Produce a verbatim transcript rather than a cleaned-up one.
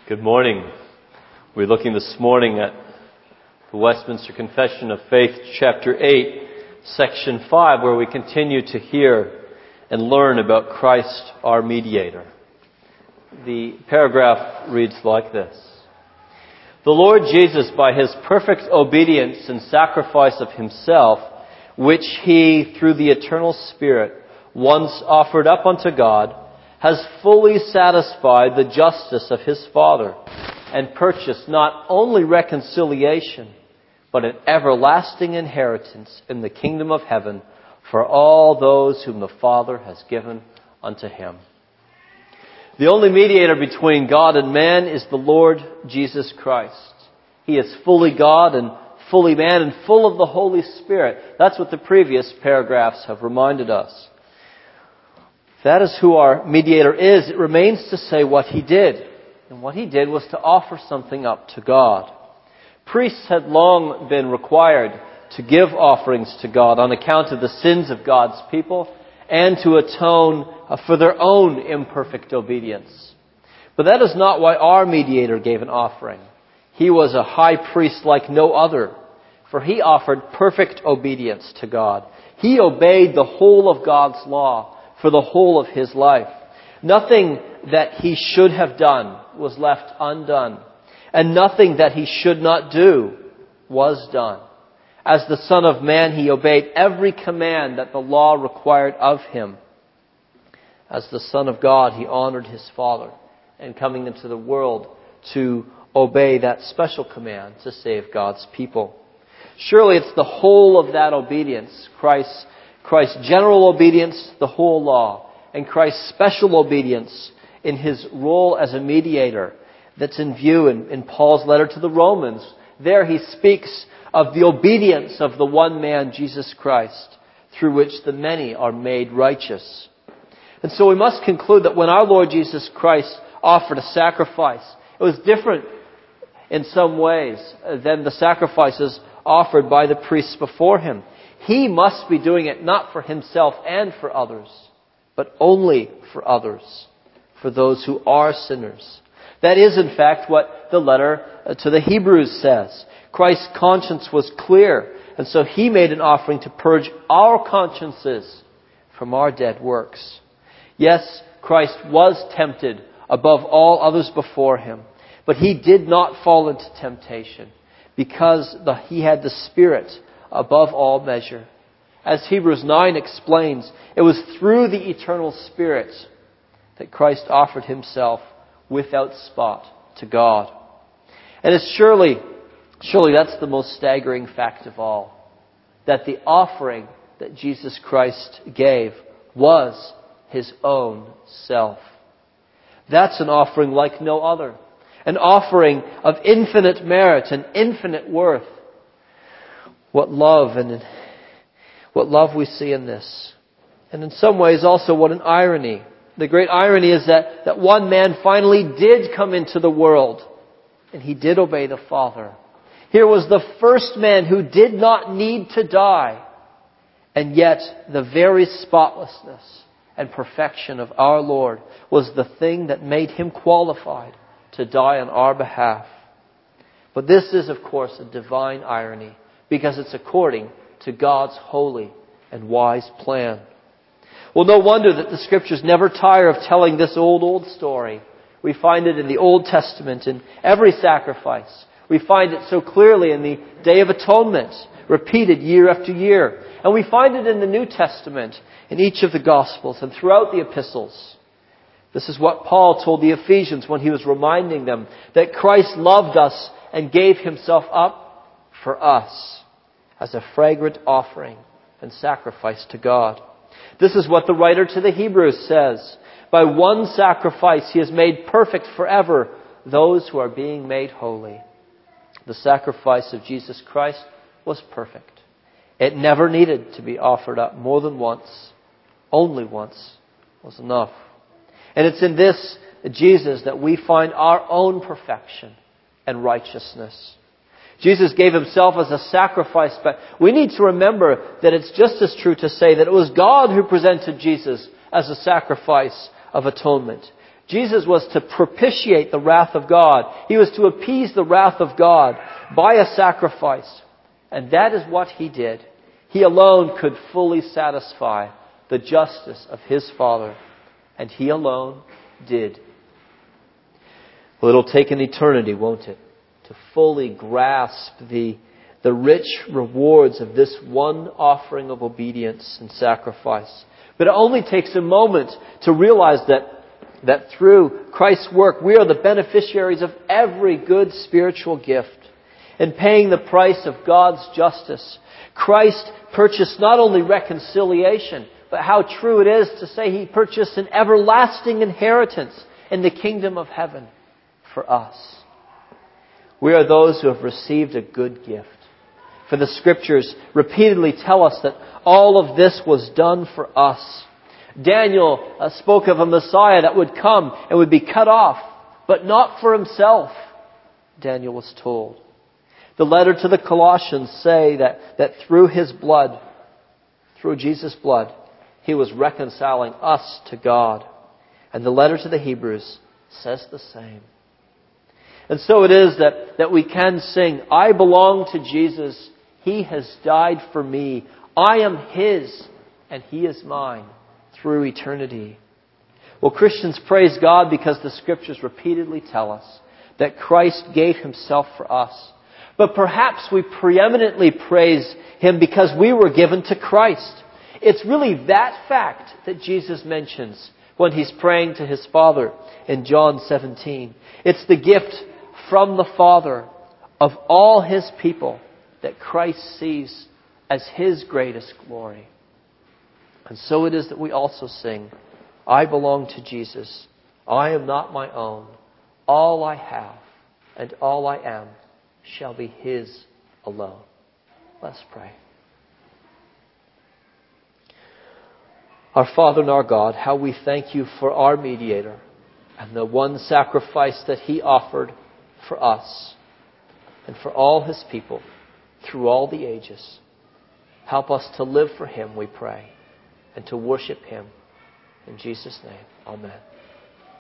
Good morning. We're looking this morning at the Westminster Confession of Faith, chapter eight, section five, where we continue to hear and learn about Christ, our mediator. The paragraph reads like this. The Lord Jesus, by His perfect obedience and sacrifice of Himself, which He, through the eternal Spirit, once offered up unto God, has fully satisfied the justice of His Father and purchased not only reconciliation, but an everlasting inheritance in the kingdom of heaven for all those whom the Father has given unto Him. The only mediator between God and man is the Lord Jesus Christ. He is fully God and fully man and full of the Holy Spirit. That's what the previous paragraphs have reminded us. That is who our mediator is. It remains to say what He did. And what He did was to offer something up to God. Priests had long been required to give offerings to God on account of the sins of God's people and to atone for their own imperfect obedience. But that is not why our mediator gave an offering. He was a high priest like no other, for He offered perfect obedience to God. He obeyed the whole of God's law for the whole of His life. Nothing that He should have done was left undone, and nothing that He should not do was done. As the Son of Man, He obeyed every command that the law required of Him. As the Son of God, He honored His Father, and coming into the world to obey that special command to save God's people. Surely it's the whole of that obedience, Christ's Christ's general obedience, the whole law, and Christ's special obedience in His role as a mediator that's in view in, in Paul's letter to the Romans. There he speaks of the obedience of the one man, Jesus Christ, through which the many are made righteous. And so we must conclude that when our Lord Jesus Christ offered a sacrifice, it was different in some ways than the sacrifices offered by the priests before Him. He must be doing it not for Himself and for others, but only for others, for those who are sinners. That is, in fact, what the letter to the Hebrews says. Christ's conscience was clear, and so He made an offering to purge our consciences from our dead works. Yes, Christ was tempted above all others before Him, but He did not fall into temptation because the, He had the Spirit above all measure. As Hebrews nine explains, it was through the eternal Spirit that Christ offered Himself without spot to God. And it's surely, surely that's the most staggering fact of all, that the offering that Jesus Christ gave was His own self. That's an offering like no other. An offering of infinite merit and infinite worth. What love and what love we see in this. And in some ways also what an irony. The great irony is that, that one man finally did come into the world. And He did obey the Father. Here was the first man who did not need to die. And yet the very spotlessness and perfection of our Lord was the thing that made Him qualified to die on our behalf. But this is, of course, a divine irony, because it's according to God's holy and wise plan. Well, no wonder that the Scriptures never tire of telling this old, old story. We find it in the Old Testament in every sacrifice. We find it so clearly in the Day of Atonement, repeated year after year. And we find it in the New Testament, in each of the Gospels and throughout the epistles. This is what Paul told the Ephesians when he was reminding them that Christ loved us and gave Himself up for us as a fragrant offering and sacrifice to God. This is what the writer to the Hebrews says. By one sacrifice He has made perfect forever those who are being made holy. The sacrifice of Jesus Christ was perfect. It never needed to be offered up more than once. Only once was enough. And it's in this Jesus that we find our own perfection and righteousness. Jesus gave Himself as a sacrifice, but we need to remember that it's just as true to say that it was God who presented Jesus as a sacrifice of atonement. Jesus was to propitiate the wrath of God. He was to appease the wrath of God by a sacrifice. And that is what He did. He alone could fully satisfy the justice of His Father. And He alone did. Well, it'll take an eternity, won't it, to fully grasp the, the rich rewards of this one offering of obedience and sacrifice. But it only takes a moment to realize that, that through Christ's work, we are the beneficiaries of every good spiritual gift. In paying the price of God's justice, Christ purchased not only reconciliation, but how true it is to say He purchased an everlasting inheritance in the kingdom of heaven for us. We are those who have received a good gift. For the Scriptures repeatedly tell us that all of this was done for us. Daniel uh, spoke of a Messiah that would come and would be cut off, but not for Himself, Daniel was told. The letter to the Colossians say that, that through His blood, through Jesus' blood, He was reconciling us to God. And the letter to the Hebrews says the same. And so it is that, that we can sing, I belong to Jesus. He has died for me. I am His and He is mine through eternity. Well, Christians praise God because the Scriptures repeatedly tell us that Christ gave Himself for us. But perhaps we preeminently praise Him because we were given to Christ. It's really that fact that Jesus mentions when He's praying to His Father in John seventeen. It's the gift from the Father of all His people that Christ sees as His greatest glory. And so it is that we also sing, I belong to Jesus. I am not my own. All I have and all I am shall be His alone. Let's pray. Our Father and our God, how we thank You for our mediator and the one sacrifice that He offered for us and for all His people through all the ages. Help us to live for Him, we pray, and to worship Him. In Jesus' name, amen.